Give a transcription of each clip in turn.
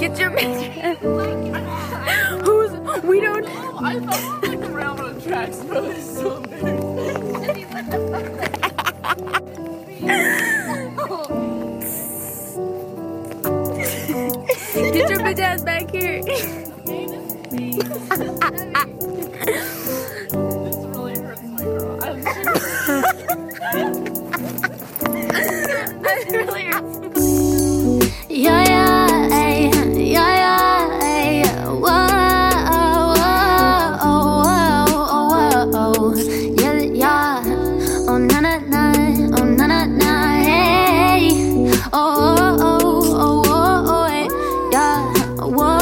Get your picture. Who's? We don't. I felt like the railroad tracks, bro. It's so embarrassing. Get your bitch ass back here. This really hurts my girl. I'm sure. That really hurts. Yeah, yeah, ay, yeah, yeah, ay, whoa, yeah, yeah, oh na na na, oh na na na, hey, hey, yeah, whoa,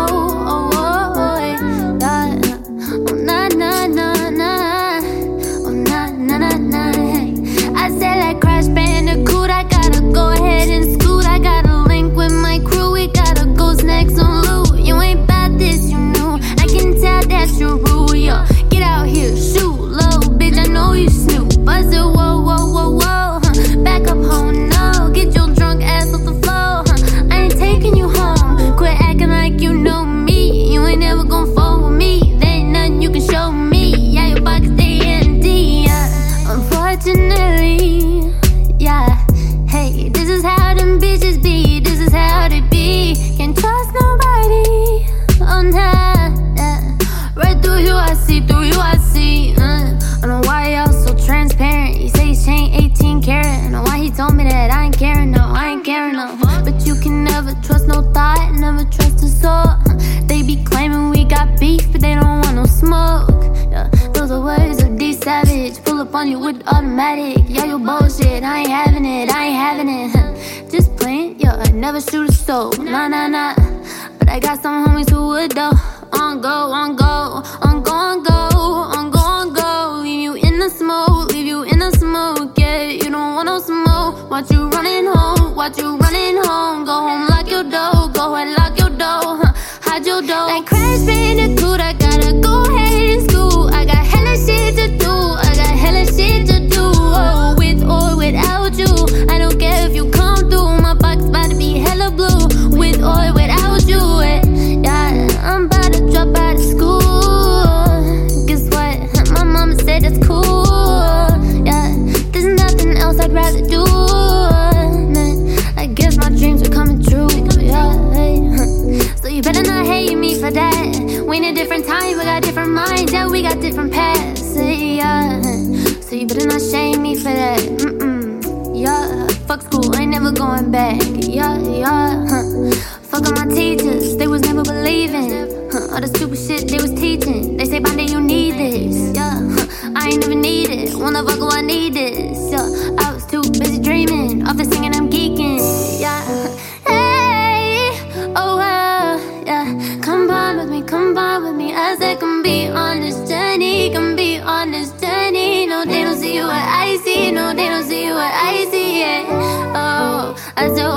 yeah, oh na na na na, oh na na na na, hey. I said like Crash Bandicoot, I gotta go ahead and scoot, I gotta with my crew, we gotta go snacks on loot. You ain't about this, you know. I can tell that you're rude, yeah. Get out here, shoot, little bitch, I know you snoop. I said, whoa, whoa, whoa, whoa, back up home, no. Get your drunk ass off the floor, I ain't taking you home. Quit acting like you know me. You ain't never gon' fall with me. There ain't nothing you can show me. Yeah, your pockets stay empty, yeah. Unfortunately, yeah. Hey, this is how them bitches be. This is how they be. Can't trust nobody. Oh nah, yeah. Right through you I see, through you I see. I don't know why y'all so transparent. You say his chain 18 karat. I don't know why he told me that. I ain't caring, no, I ain't caring, no. But you can never trust no thought, never trust a soul. They be claiming we got beef, but they don't want no smoke. Yeah, those are words of D Savage. Pull up on you with automatic. Yeah, you bullshit, I ain't having it, I ain't having it. Just playing, yeah, I never shoot a soul. Nah, nah, nah. But I got some homies who would though. On go, on go, on go, on go, on go, on go. Leave you in the smoke, leave you in the smoke. Yeah, you don't want no smoke. Watch you running home, watch you running home. Go home, lock your door, go ahead, lock your door. Hide your door. Like Crash Bandicoot, I gotta go ahead and school. I got hella shit to do, I got hella shit to do. Oh, with or without you, I don't care if you come through. My pocket's about to be hella blue. With or without you, yeah, I'm about to drop out of school. Guess what? My mama said that's cool. Yeah, there's nothing else I'd rather do. Man, I guess my dreams are coming true. Yeah, hey. So you better not hate me for that. We in a different time, we got different minds. Yeah, we got different paths. Yeah, so you better not shame me for that. Yeah, fuck school, I ain't never going back. Yeah, yeah, fuck all my teachers, they was never believing. All the stupid shit they was teaching. They say, Bande, you need this. Yeah, I ain't never need it. When the fuck do I need this? Yeah, I was too busy dreaming. Off the singing, I'm geeking. Yeah, hey, oh yeah. Come on with me. I said, come be on this journey. Come be on this journey. No, they don't see what I see. No, they don't see what I see. Yeah. Oh, I said,